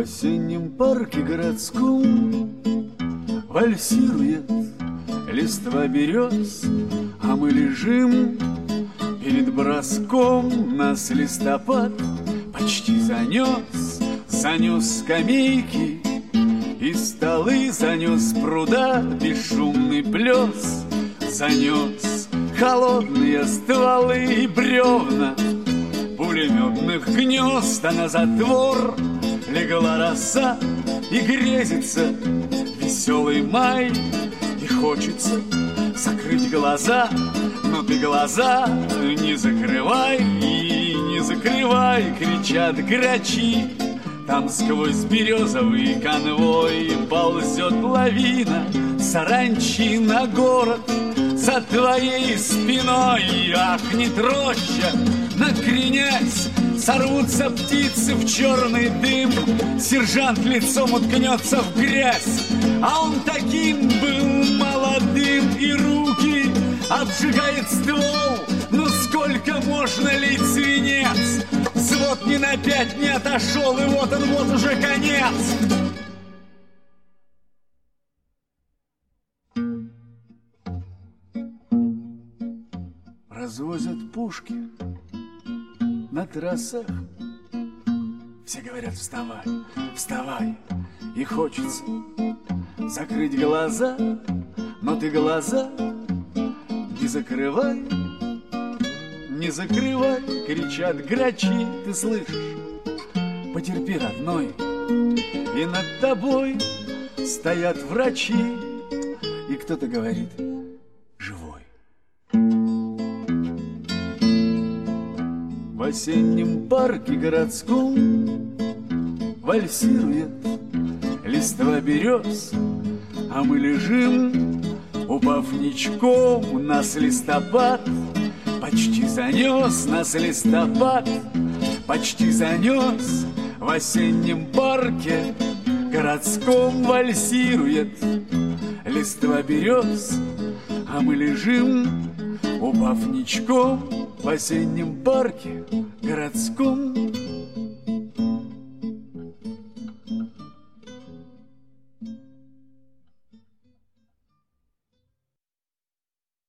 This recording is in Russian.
осеннем парке городском вальсирует листва берез, а мы лежим перед броском. Нас листопад почти занес, занес скамейки и столы, занес пруда бесшумный плес, занес холодные стволы и бревна пулеметных гнезд, а на затвор легла роса и грезится веселый май. И хочется закрыть глаза, но ты глаза не закрывай и не закрывай, кричат грачи. Там сквозь березовый конвой ползет лавина саранчи на город за твоей спиной. Ахнет роща, накренясь, сорвутся птицы в черный дым. Сержант лицом уткнется в грязь, а он таким был молодым. И руки обжигает ствол, ну сколько можно лить свинец? Взвод ни на 5 не отошел, и вот он, вот уже конец. Развозят пушки на трассах. Все говорят: вставай, вставай. И хочется закрыть глаза, но ты глаза не закрывай, не закрывай, кричат грачи. Ты слышишь? Потерпи, родной. И над тобой стоят врачи, и кто-то говорит: живой. В осеннем парке городском вальсирует листва берез, а мы лежим, упав ничком. Нас листопад почти занес, нас листопад почти занес. В осеннем парке городском вальсирует листва берез, а мы лежим, упав ничком. В осеннем парке городском